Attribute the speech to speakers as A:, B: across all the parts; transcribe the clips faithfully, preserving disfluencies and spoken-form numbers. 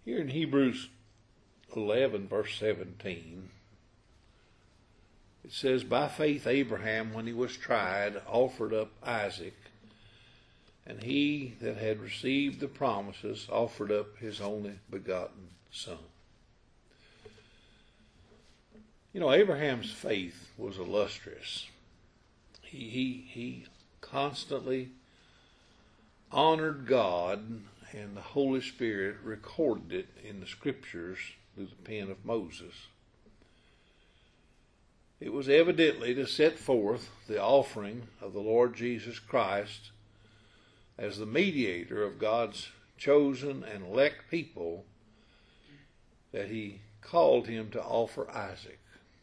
A: Here in Hebrews eleven, verse seventeen, it says, by faith Abraham, when he was tried, offered up Isaac, and he that had received the promises offered up his only begotten son. You know, Abraham's faith was illustrious. He, he, he constantly honored God, and the Holy Spirit recorded it in the Scriptures through the pen of Moses. It was evidently to set forth the offering of the Lord Jesus Christ as the mediator of God's chosen and elect people that he called him to offer Isaac.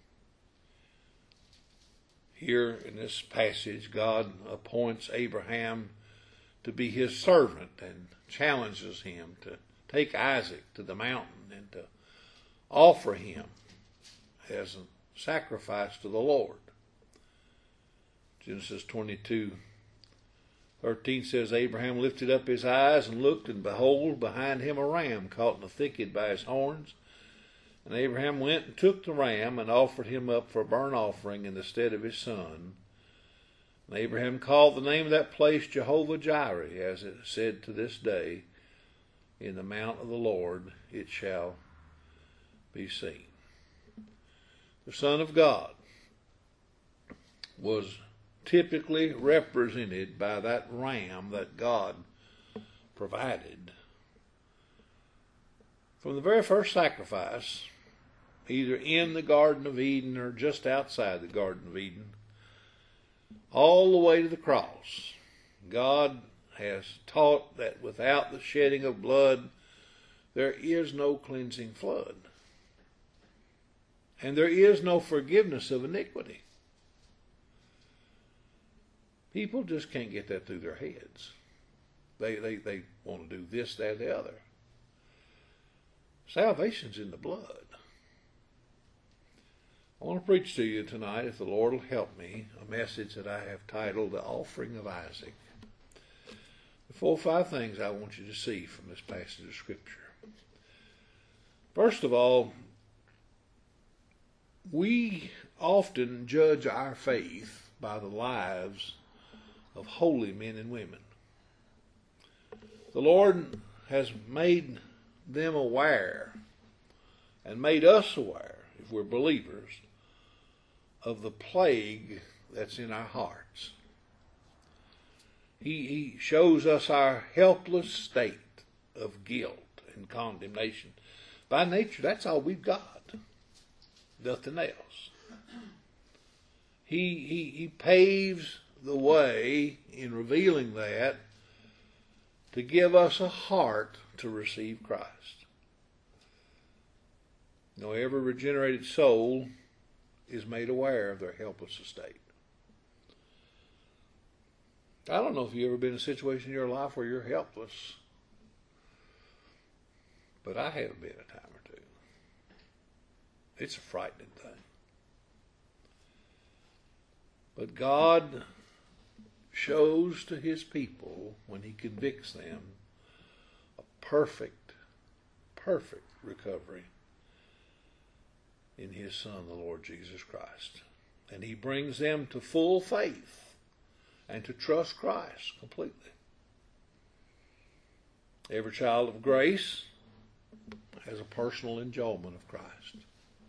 A: Here in this passage, God appoints Abraham to be his servant and challenges him to take Isaac to the mountain and to offer him as a sacrifice to the Lord. Genesis twenty-two thirteen says, Abraham lifted up his eyes and looked, and behold, behind him a ram caught in a thicket by his horns. And Abraham went and took the ram and offered him up for a burnt offering in the stead of his son. And Abraham called the name of that place Jehovah-Jireh, as it is said to this day, in the mount of the Lord it shall be seen. The Son of God was typically represented by that ram that God provided. From the very first sacrifice, either in the Garden of Eden or just outside the Garden of Eden, all the way to the cross, God has taught that without the shedding of blood, there is no cleansing flood. And there is no forgiveness of iniquity. People just can't get that through their heads. They, they, they want to do this, that, the other. Salvation's in the blood. I want to preach to you tonight, if the Lord will help me, a message that I have titled The Offering of Isaac. The four or five things I want you to see from this passage of Scripture. First of all, we often judge our faith by the lives of holy men and women. The Lord has made them aware and made us aware, if we're believers, of the plague that's in our hearts. He, he shows us our helpless state of guilt and condemnation. By nature, that's all we've got. Nothing else. He, he, he paves the way in revealing that to give us a heart to receive Christ. You know, every regenerated soul is made aware of their helpless estate. I don't know if you've ever been in a situation in your life where you're helpless, but I have been a time or two. It's a frightening thing. But God shows to his people, when he convicts them, a perfect, perfect recovery in his Son, the Lord Jesus Christ. And he brings them to full faith and to trust Christ completely. Every child of grace has a personal enjoyment of Christ.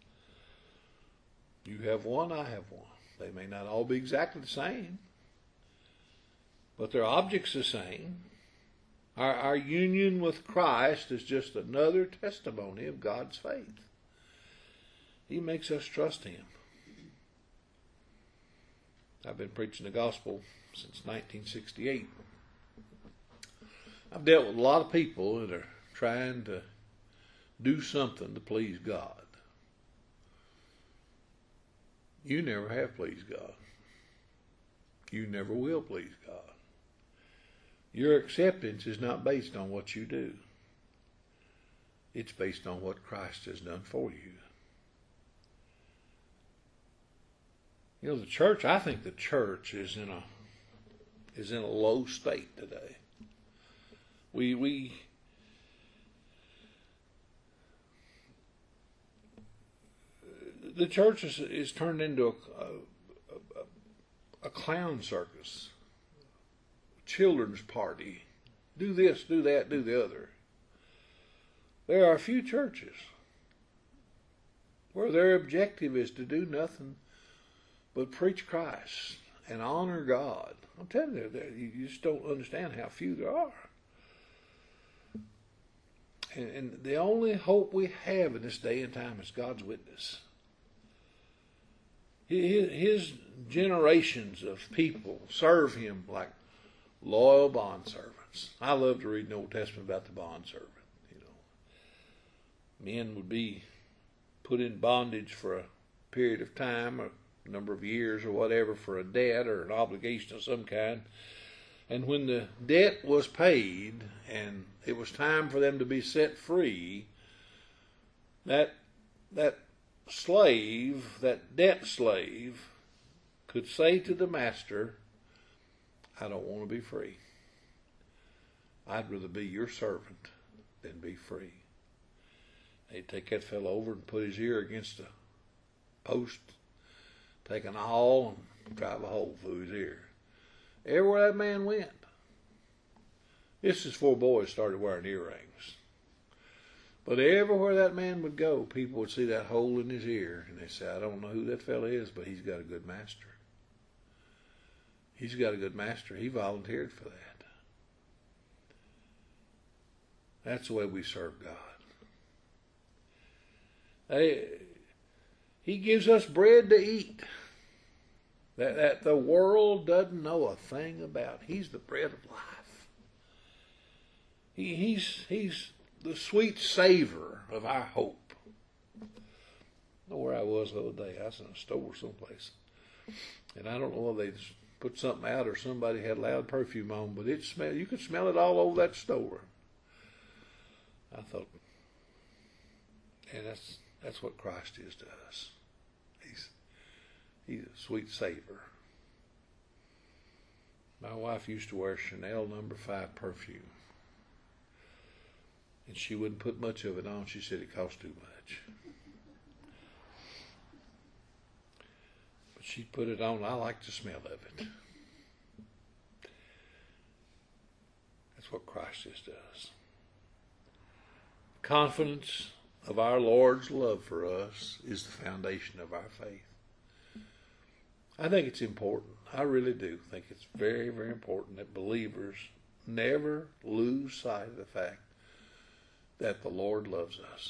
A: You have one, I have one. They may not all be exactly the same, but their object's the same. Our, our union with Christ is just another testimony of God's faith. He makes us trust him. I've been preaching the gospel since nineteen sixty-eight. I've dealt with a lot of people that are trying to do something to please God. You never have pleased God. You never will please God. Your acceptance is not based on what you do. It's based on what Christ has done for you. You know, the church, I think the church is in a is in a low state today. We we the church is, is turned into a, a, a clown circus, children's party. Do this, do that, do the other. There are a few churches where their objective is to do nothing but preach Christ and honor God. I'm telling you, you just don't understand how few there are. And, and the only hope we have in this day and time is God's witness. His, his generations of people serve Him like loyal bondservants. I love to read in the Old Testament about the bondservant. You know, men would be put in bondage for a period of time, or a number of years or whatever, for a debt or an obligation of some kind. And when the debt was paid and it was time for them to be set free, that that slave, that debt slave, could say to the master, I don't want to be free. I'd rather be your servant than be free. They'd take that fellow over and put his ear against a post, take an awl and drive a hole through his ear. Everywhere that man went. This is before boys started wearing earrings. But everywhere that man would go, people would see that hole in his ear, and they say, I don't know who that fella is, but he's got a good master. He's got a good master. He volunteered for that. That's the way we serve God. Hey, He gives us bread to eat that, that the world doesn't know a thing about. He's the bread of life. He, he's, he's the sweet savor of our hope. I know where I was the other day. I was in a store someplace. And I don't know whether they just put something out or somebody had loud perfume on, but it smelled, you could smell it all over that store. I thought, and that's that's what Christ is to us. He's he's a sweet savor. My wife used to wear Chanel number five perfume. And she wouldn't put much of it on. She said it cost too much. But she'd put it on. I like the smell of it. That's what Christ is to us. Confidence of our Lord's love for us is the foundation of our faith. I think it's important. I really do think it's very, very important that believers never lose sight of the fact that the Lord loves us.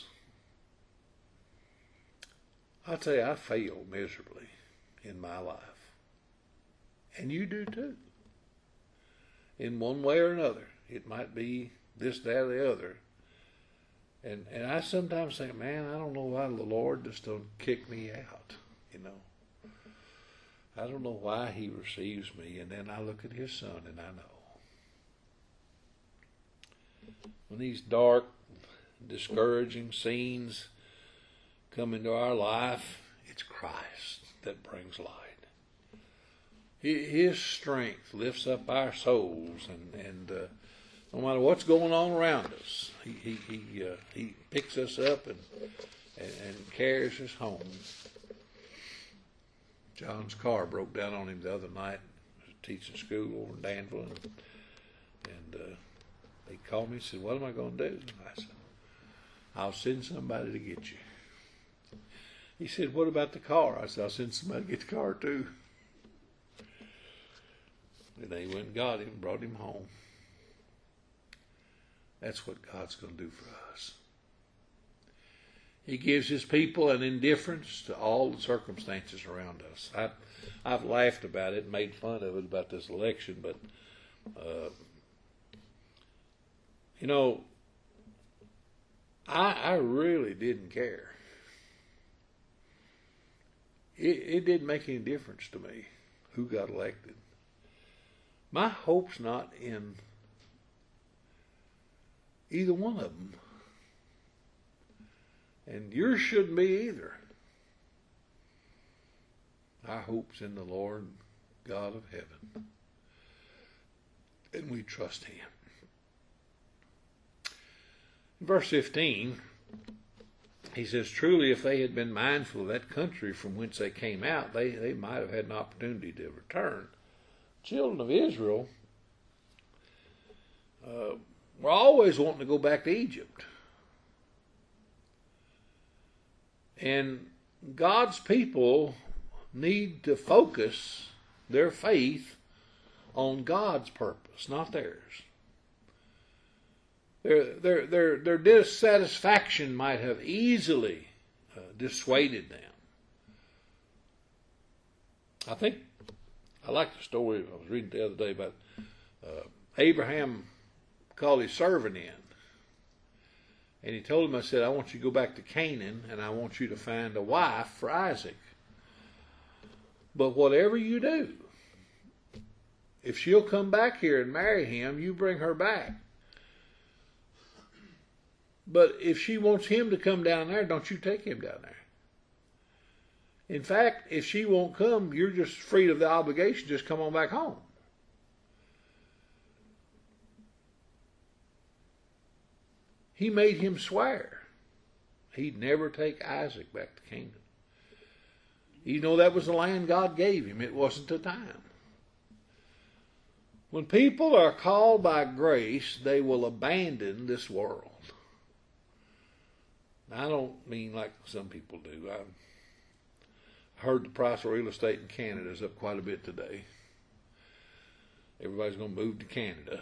A: I tell you, I fail miserably in my life. And you do too. In one way or another. It might be this, that, or the other. And and I sometimes think, man, I don't know why the Lord just don't kick me out, you know. I don't know why He receives me. And then I look at His Son and I know. When these dark, discouraging scenes come into our life, it's Christ that brings light. His strength lifts up our souls, and, and uh, no matter what's going on around us, He he he, uh, he picks us up and, and and carries us home. John's car broke down on him the other night. I was teaching school over in Danville, and, and uh, he called me and said, what am I going to do? I said, I'll send somebody to get you. He said, what about the car? I said, I'll send somebody to get the car too. And they went and got him, brought him home. That's what God's going to do for us. He gives His people an indifference to all the circumstances around us. I, I've laughed about it, made fun of it about this election, but uh, you know, I, I really didn't care. It, it didn't make any difference to me who got elected. My hope's not in either one of them. And yours shouldn't be either. Our hope's in the Lord God of heaven. And we trust Him. In verse fifteen, he says, truly, if they had been mindful of that country from whence they came out, they, they might have had an opportunity to return. Children of Israel uh, were always wanting to go back to Egypt. And God's people need to focus their faith on God's purpose, not theirs. Their, their, their, their dissatisfaction might have easily uh, dissuaded them. I think, I like the story I was reading the other day about uh, Abraham called his servant in. And he told him, I said, I want you to go back to Canaan and I want you to find a wife for Isaac. But whatever you do, if she'll come back here and marry him, you bring her back. But if she wants him to come down there, don't you take him down there. In fact, if she won't come, you're just freed of the obligation. Just come on back home. He made him swear he'd never take Isaac back to Canaan. You know, that was the land God gave him. It wasn't the time. When people are called by grace, they will abandon this world. I don't mean like some people do. I heard the price of real estate in Canada is up quite a bit today. Everybody's going to move to Canada.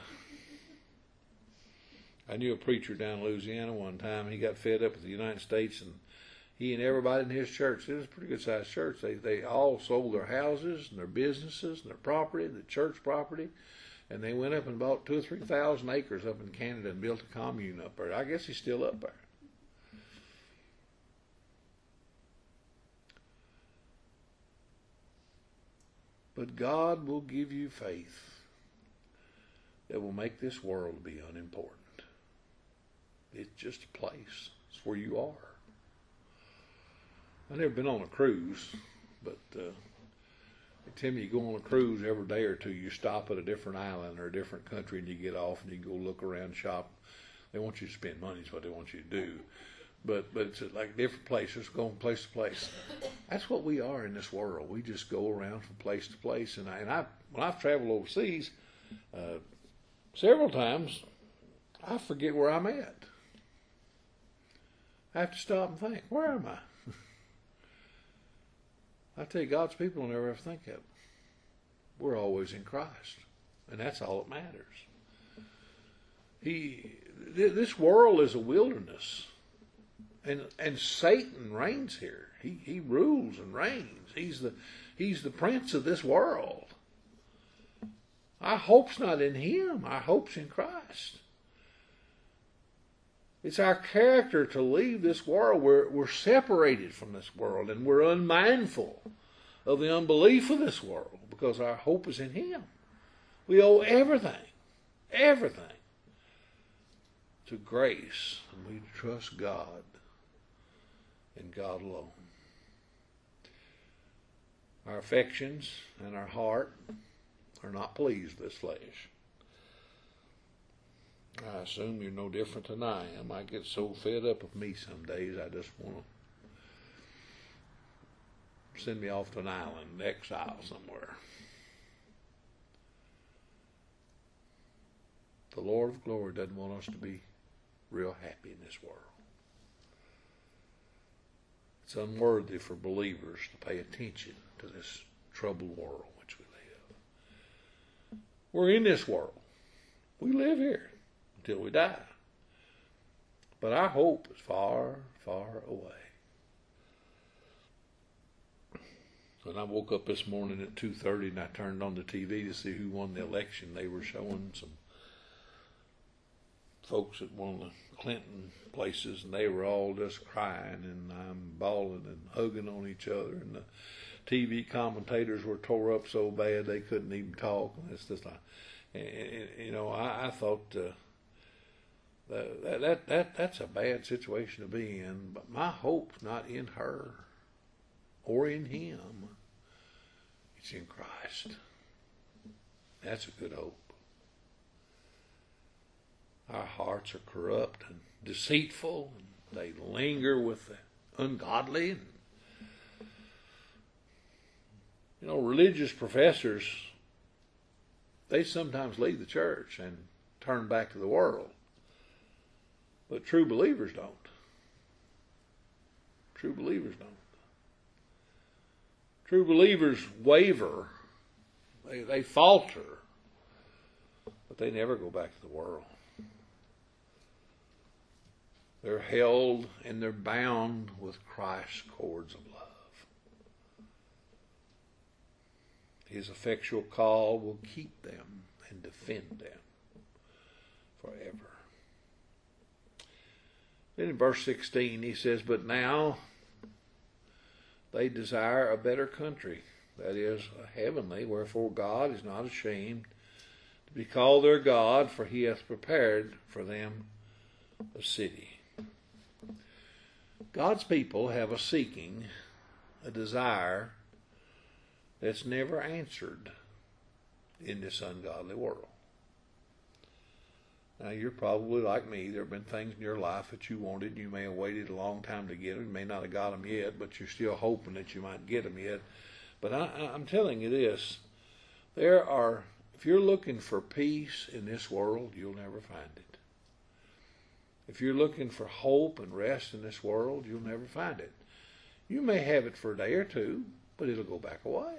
A: I knew a preacher down in Louisiana one time. He got fed up with the United States, and he and everybody in his church, it was a pretty good-sized church, they, they all sold their houses and their businesses and their property, the church property, and they went up and bought two or three thousand acres up in Canada and built a commune up there. I guess he's still up there. But God will give you faith that will make this world be unimportant. It's just a place. It's where you are. I've never been on a cruise, but uh, they tell me you go on a cruise every day or two, you stop at a different island or a different country and you get off and you go look around, shop. They want you to spend money is what they want you to do. But but it's like different places, going place to place. That's what we are in this world. We just go around from place to place. And I, and I when I've traveled overseas uh, several times, I forget where I'm at. I have to stop and think, where am I? I tell you, God's people will never ever think of it. We're always in Christ, and that's all that matters. He, th- this world is a wilderness. And and Satan reigns here. He he rules and reigns. He's the he's the prince of this world. Our hope's not in him. Our hope's in Christ. It's our character to leave this world. We're we're separated from this world, and we're unmindful of the unbelief of this world because our hope is in him. We owe everything, everything to grace, and we trust God. And God alone. Our affections and our heart are not pleased with this flesh. I assume you're no different than I am. I get so fed up with me some days, I just want to send me off to an island, exile somewhere. The Lord of glory doesn't want us to be real happy in this world. It's unworthy for believers to pay attention to this troubled world in which we live. We're in this world. We live here until we die. But our hope is far, far away. When I woke up this morning at two thirty and I turned on the T V to see who won the election, they were showing some folks at one of the Clinton places, and they were all just crying and um, bawling and hugging on each other, and the T V commentators were tore up so bad they couldn't even talk. And it's just like, you know, I, I thought uh, that, that that that's a bad situation to be in. But my hope's not in her or in him; it's in Christ. That's a good hope. Our hearts are corrupt and deceitful and They linger with the ungodly. And, you know, religious professors, they sometimes leave the church and turn back to the world. But true believers don't. True believers don't. True believers waver. They, they falter. But they never go back to the world. They're held and they're bound with Christ's cords of love. His effectual call will keep them and defend them forever. Then in verse sixteen he says, but now they desire a better country, that is, a heavenly, wherefore God is not ashamed to be called their God, for he hath prepared for them a city. God's people have a seeking, a desire that's never answered in this ungodly world. Now, you're probably like me. There have been things in your life that you wanted. You may have waited a long time to get them. You may not have got them yet, but you're still hoping that you might get them yet. But I, I'm telling you this. There are, if you're looking for peace in this world, you'll never find it. If you're looking for hope and rest in this world, you'll never find it. You may have it for a day or two, but it'll go back away.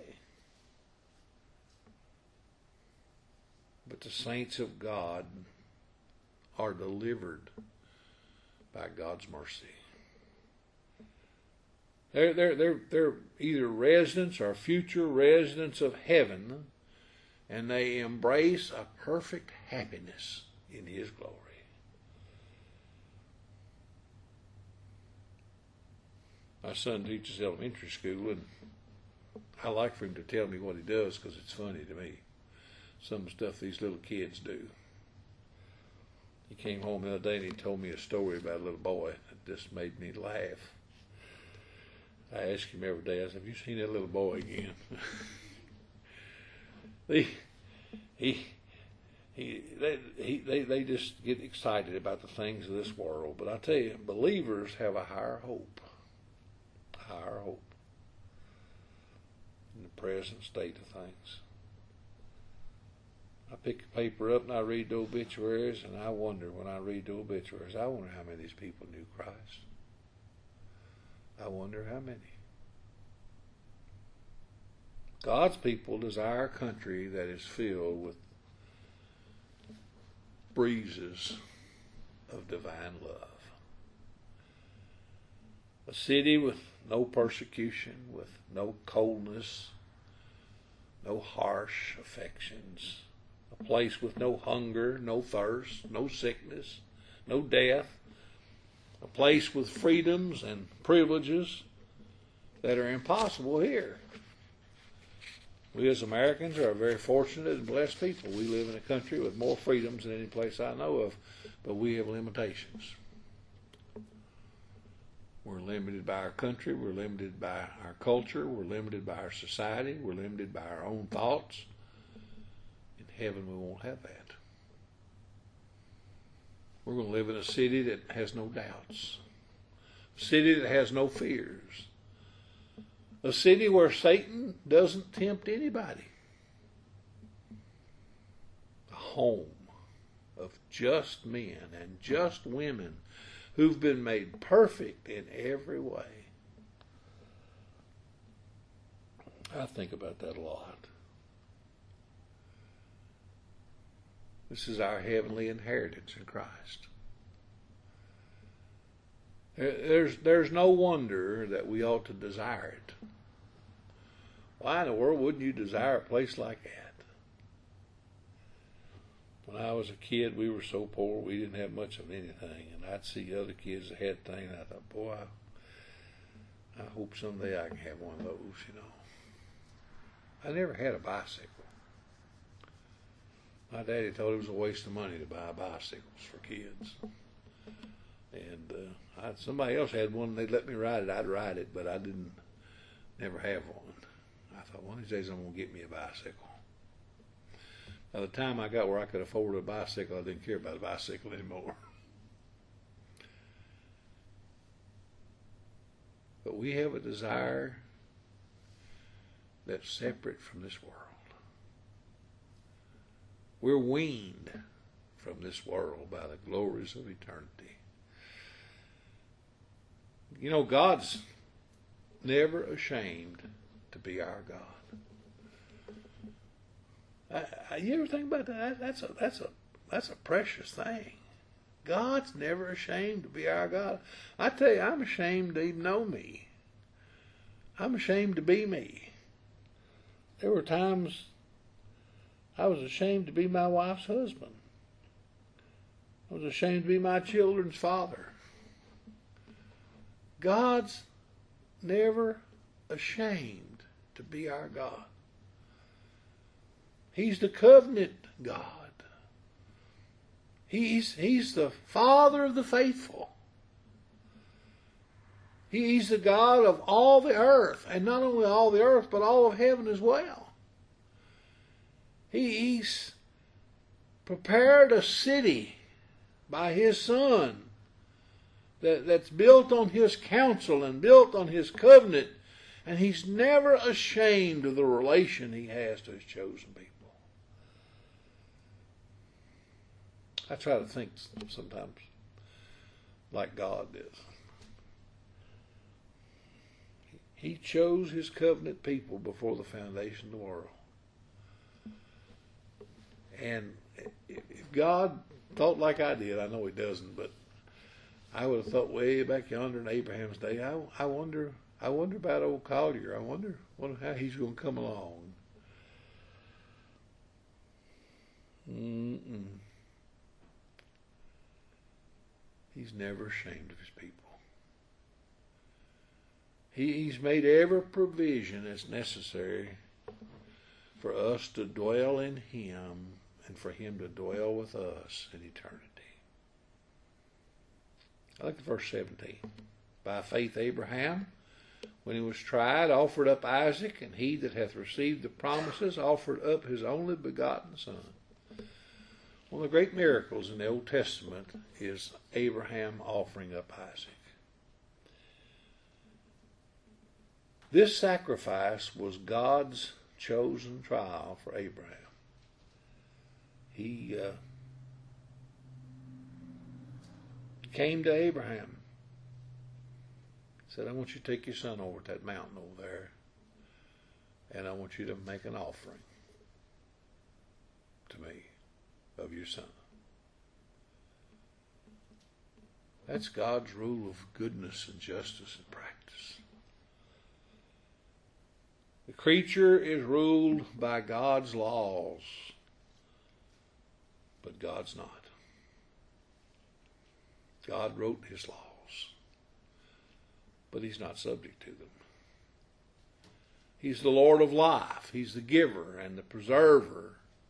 A: But the saints of God are delivered by God's mercy. They're, they're, they're, they're either residents or future residents of heaven, and they embrace a perfect happiness in His glory. My son teaches elementary school, and I like for him to tell me what he does because it's funny to me. Some of the stuff these little kids do. He came home the other day and he told me a story about a little boy that just made me laugh. I ask him every day, I said, have you seen that little boy again? he, he, he, they, he, they, they just get excited about the things of this world. But I tell you, believers have a higher hope. A higher hope in the present state of things. I pick a paper up and I read the obituaries, and I wonder, when I read the obituaries, I wonder how many of these people knew Christ. I wonder how many. God's people desire a country that is filled with breezes of divine love. A city with no persecution, with no coldness, no harsh affections. A place with no hunger, no thirst, no sickness, no death. A place with freedoms and privileges that are impossible here. We as Americans are very fortunate and blessed people. We live in a country with more freedoms than any place I know of, but we have limitations. We're limited by our country, we're limited by our culture, we're limited by our society, we're limited by our own thoughts. In heaven we won't have that. We're going to live in a city that has no doubts. A city that has no fears. A city where Satan doesn't tempt anybody. A home of just men and just women who've been made perfect in every way. I think about that a lot. This is our heavenly inheritance in Christ. There's, there's no wonder that we ought to desire it. Why in the world wouldn't you desire a place like that? When I was a kid, we were so poor, we didn't have much of anything. And I'd see other kids that had things, and I thought, boy, I, I hope someday I can have one of those, you know. I never had a bicycle. My daddy thought it was a waste of money to buy bicycles for kids. And uh, I, somebody else had one, they'd let me ride it, I'd ride it, but I didn't, never have one. I thought, one of these days I'm going to get me a bicycle. By the time I got where I could afford a bicycle, I didn't care about a bicycle anymore. But we have a desire that's separate from this world. We're weaned from this world by the glories of eternity. You know, God's never ashamed to be our God. I, I, you ever think about that? That's a that's a that's a precious thing. God's never ashamed to be our God. I tell you, I'm ashamed to even know me. I'm ashamed to be me. There were times I was ashamed to be my wife's husband. I was ashamed to be my children's father. God's never ashamed to be our God. He's the covenant God. He's, he's the Father of the faithful. He's the God of all the earth, and not only all the earth, but all of heaven as well. He, he's prepared a city by His Son that, that's built on His counsel and built on His covenant, and He's never ashamed of the relation He has to His chosen people. I try to think sometimes like God did. He chose His covenant people before the foundation of the world. And if God thought like I did, I know He doesn't, but I would have thought way back yonder in Abraham's day, I, I wonder I wonder about old Collier. I wonder, wonder how he's going to come along. Mm-mm. He's never ashamed of His people. He, he's made every provision that's necessary for us to dwell in Him and for Him to dwell with us in eternity. I look at verse seventeen. By faith Abraham, when he was tried, offered up Isaac, and he that hath received the promises offered up his only begotten son. One of the great miracles in the Old Testament is Abraham offering up Isaac. This sacrifice was God's chosen trial for Abraham. He uh, came to Abraham, said, I want you to take your son over to that mountain over there, and I want you to make an offering to me of your son. That's God's rule of goodness and justice and practice. The creature is ruled by God's laws, but God's not. God wrote His laws, but He's not subject to them. He's the Lord of life. He's the giver and the preserver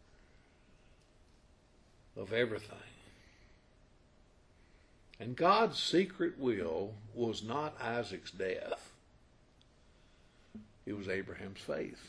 A: of everything. And God's secret will was not Isaac's death. It was Abraham's faith.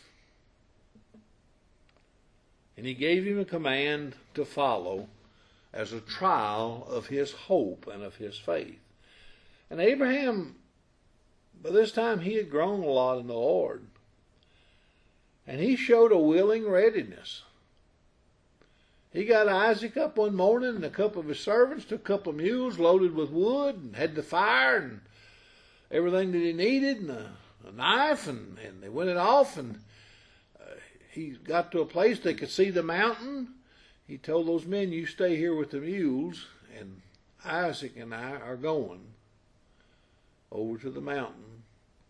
A: And He gave him a command to follow as a trial of his hope and of his faith. And Abraham, by this time, he had grown a lot in the Lord. And he showed a willing readiness. He got Isaac up one morning, and a couple of his servants took a couple of mules loaded with wood and had the fire and everything that he needed and a, a knife, and, and they went it off, and uh, he got to a place they could see the mountain. He told those men, you stay here with the mules, and Isaac and I are going over to the mountain.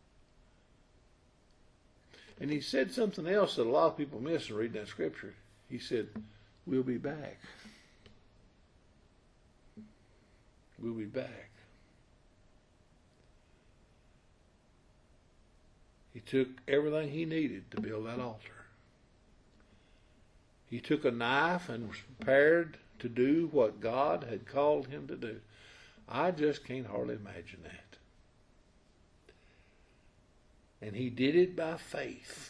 A: And he said something else that a lot of people miss in reading that scripture. He said, we'll be back. We'll be back. He took everything he needed to build that altar. He took a knife and was prepared to do what God had called him to do. I just can't hardly imagine that. And he did it by faith,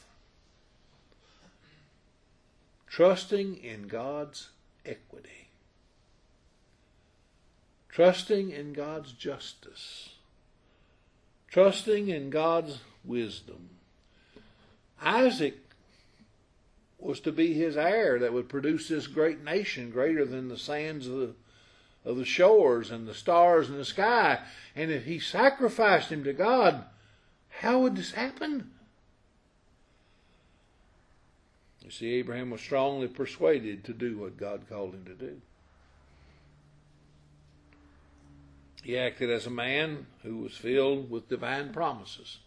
A: trusting in God's equity, trusting in God's justice, trusting in God's wisdom. Isaac was to be his heir that would produce this great nation, greater than the sands of the, of the shores and the stars in the sky. And if he sacrificed him to God, how would this happen? You see, Abraham was strongly persuaded to do what God called him to do. He acted as a man who was filled with divine promises.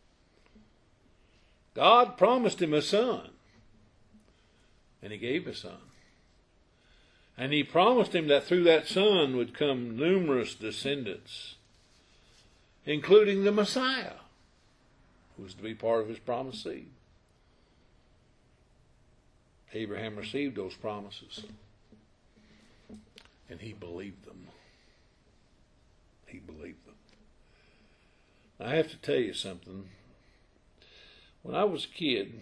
A: God promised him a son, and he gave a son. And he promised him that through that son would come numerous descendants, including the Messiah, who was to be part of his promised seed. Abraham received those promises, and he believed them. He believed them. I have to tell you something. When I was a kid,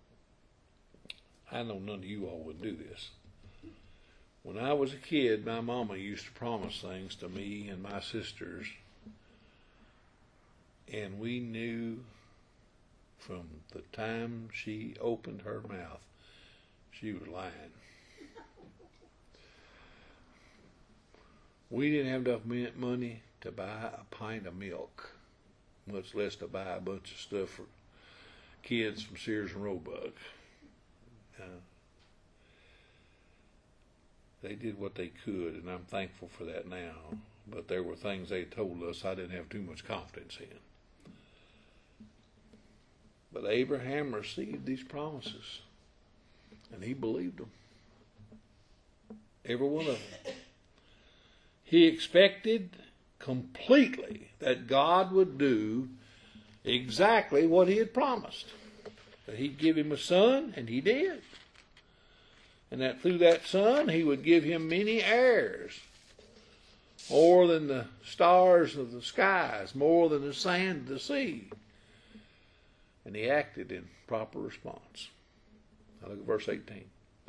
A: I know none of you all would do this. When I was a kid, my mama used to promise things to me and my sisters, and we knew from the time she opened her mouth, she was lying. We didn't have enough money to buy a pint of milk, much less to buy a bunch of stuff for kids from Sears and Roebuck. Uh, they did what they could, and I'm thankful for that now. But there were things they told us I didn't have too much confidence in. But Abraham received these promises, and he believed them. Every one of them. He expected completely that God would do exactly what he had promised. That he'd give him a son, and he did. And that through that son, he would give him many heirs. More than the stars of the skies, more than the sand of the sea. And he acted in proper response. Now look at verse eighteen.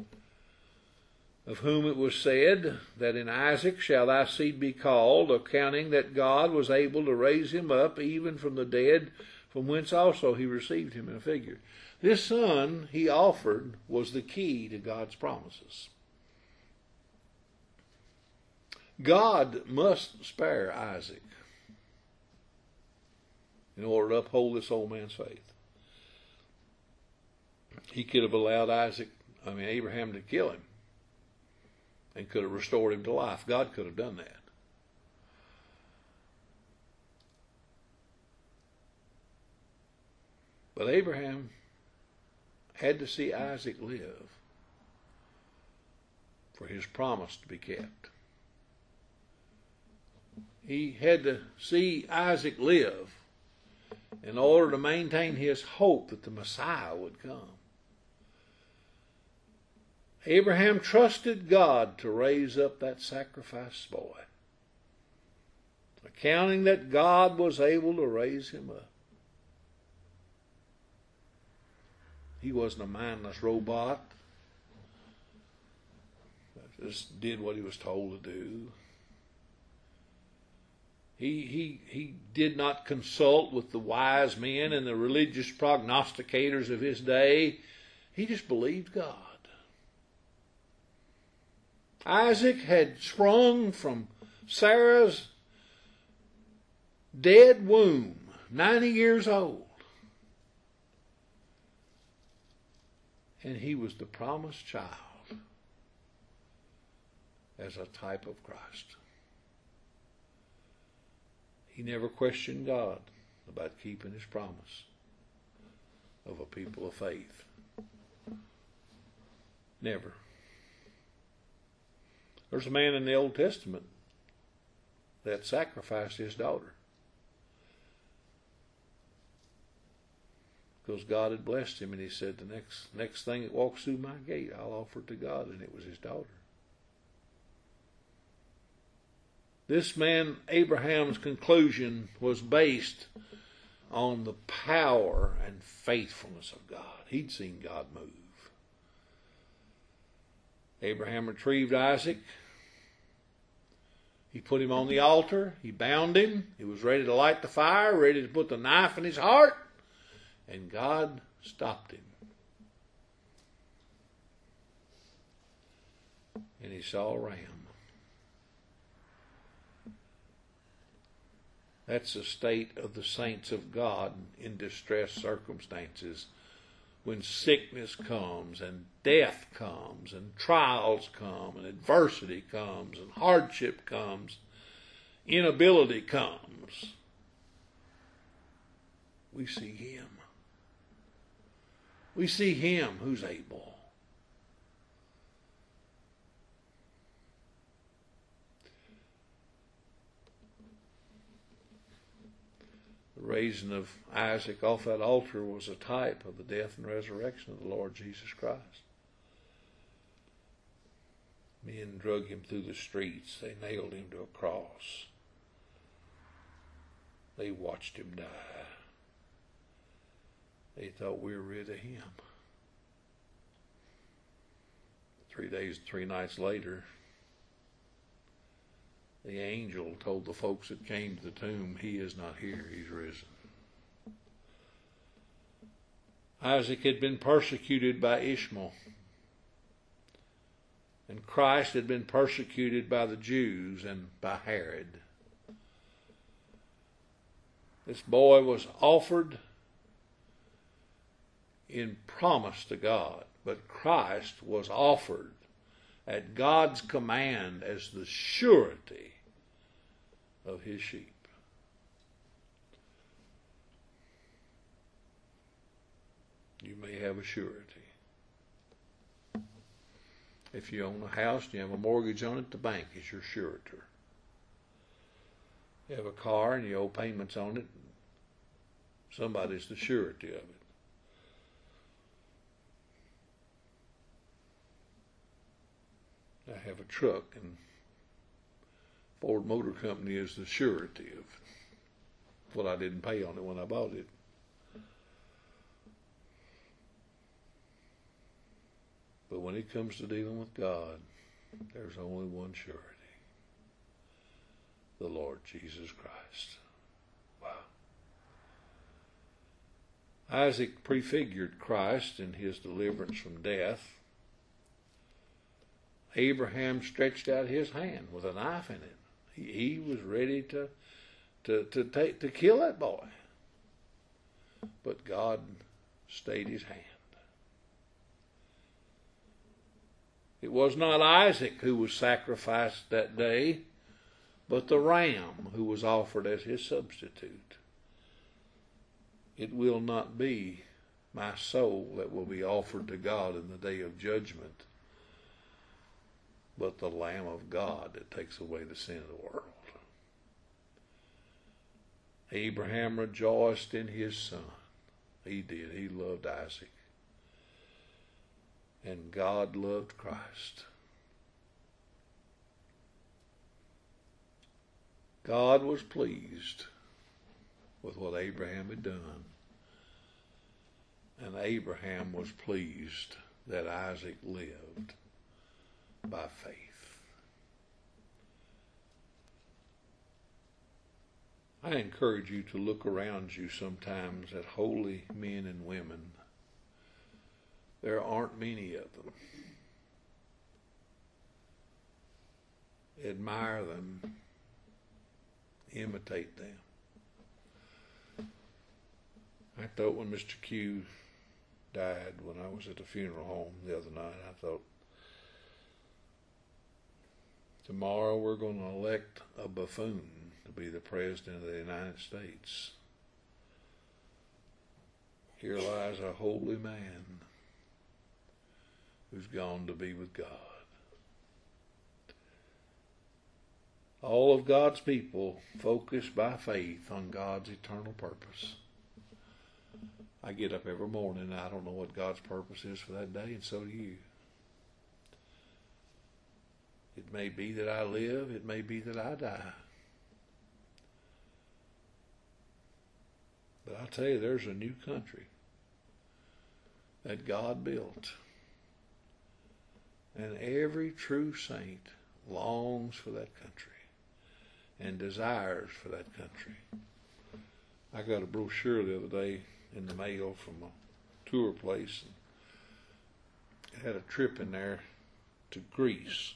A: Of whom it was said that in Isaac shall thy seed be called, accounting that God was able to raise him up even from the dead, from whence also he received him in a figure. This son he offered was the key to God's promises. God must spare Isaac in order to uphold this old man's faith. He could have allowed Isaac, I mean Abraham, to kill him and could have restored him to life. God could have done that. But Abraham had to see Isaac live for his promise to be kept. He had to see Isaac live in order to maintain his hope that the Messiah would come. Abraham trusted God to raise up that sacrificed boy, accounting that God was able to raise him up. He wasn't a mindless robot that just did what he was told to do. He, he, he did not consult with the wise men and the religious prognosticators of his day. He just believed God. Isaac had sprung from Sarah's dead womb, ninety years old. And he was the promised child as a type of Christ. He never questioned God about keeping his promise of a people of faith. Never. There's a man in the Old Testament that sacrificed his daughter because God had blessed him, and he said, the next next thing that walks through my gate, I'll offer it to God, and it was his daughter. This man, Abraham's conclusion was based on the power and faithfulness of God. He'd seen God move. Abraham retrieved Isaac. He put him on the altar. He bound him. He was ready to light the fire, ready to put the knife in his heart. And God stopped him. And he saw a ram. That's the state of the saints of God in distressed circumstances. When sickness comes and death comes and trials come and adversity comes and hardship comes, inability comes, we see Him. We see Him who's able. The raising of Isaac off that altar was a type of the death and resurrection of the Lord Jesus Christ. Men drug him through the streets. They nailed him to a cross. They watched him die. They thought we were rid of him. Three days, three nights later, the angel told the folks that came to the tomb, he is not here, he's risen. Isaac had been persecuted by Ishmael. And Christ had been persecuted by the Jews and by Herod. This boy was offered in promise to God, but Christ was offered at God's command as the surety of His sheep. You may have a surety. If you own a house and you have a mortgage on it, the bank is your surety. You have a car and you owe payments on it, somebody's the surety of it. I have a truck, and Ford Motor Company is the surety of what I didn't pay on it when I bought it. But when it comes to dealing with God, there's only one surety. The Lord Jesus Christ. Wow. Isaac prefigured Christ in his deliverance from death. Abraham stretched out his hand with a knife in it. He, he was ready to, to, to, take, to kill that boy. But God stayed his hand. It was not Isaac who was sacrificed that day, but the ram who was offered as his substitute. It will not be my soul that will be offered to God in the day of judgment, but the Lamb of God that takes away the sin of the world. Abraham rejoiced in his son. He did. He loved Isaac. And God loved Christ. God was pleased with what Abraham had done. And Abraham was pleased that Isaac lived by faith. I encourage you to look around you sometimes at holy men and women. There aren't many of them. Admire them. Imitate them. I thought when Mister Q died, when I was at the funeral home the other night, I thought, tomorrow we're going to elect a buffoon to be the President of the United States. Here lies a holy man who's gone to be with God. All of God's people focus by faith on God's eternal purpose. I get up every morning and I don't know what God's purpose is for that day, and so do you. It may be that I live, it may be that I die. But I tell you, there's a new country that God built. And every true saint longs for that country. and desires for that country. I got a brochure the other day in the mail from a tour place. It had a trip in there to Greece.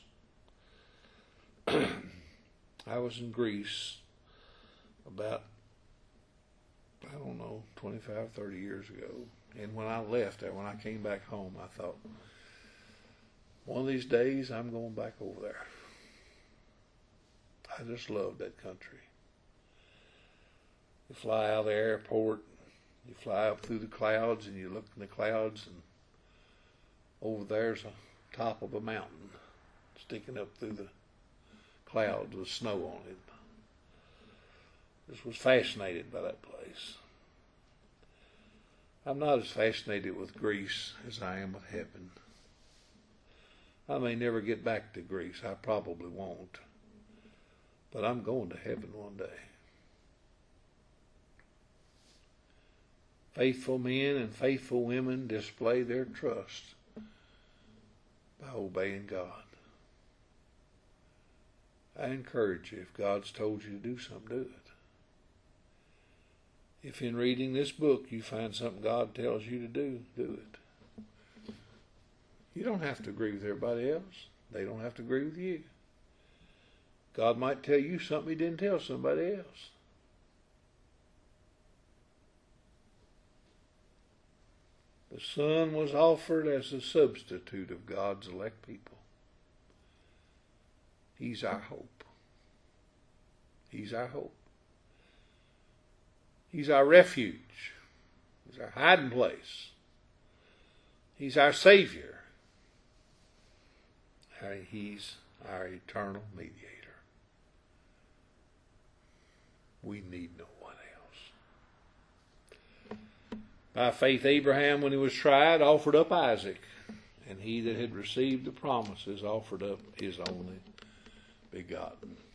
A: I was in Greece about, I don't know, twenty-five, thirty years ago. And when I left there, when I came back home, I thought, one of these days I'm going back over there. I just loved that country. You fly out of the airport, you fly up through the clouds, and you look in the clouds, and over there's a top of a mountain sticking up through the clouds with snow on it. Just was fascinated by that place. I'm not as fascinated with Greece as I am with heaven. I may never get back to Greece. I probably won't. But I'm going to heaven one day. Faithful men and faithful women display their trust by obeying God. I encourage you, if God's told you to do something, do it. If in reading this book you find something God tells you to do, do it. You don't have to agree with everybody else. They don't have to agree with you. God might tell you something He didn't tell somebody else. The Son was offered as a substitute of God's elect people. He's our hope. He's our hope. He's our refuge. He's our hiding place. He's our Savior. He's our eternal mediator. We need no one else. By faith, Abraham, when he was tried, offered up Isaac, and he that had received the promises offered up his only begotten.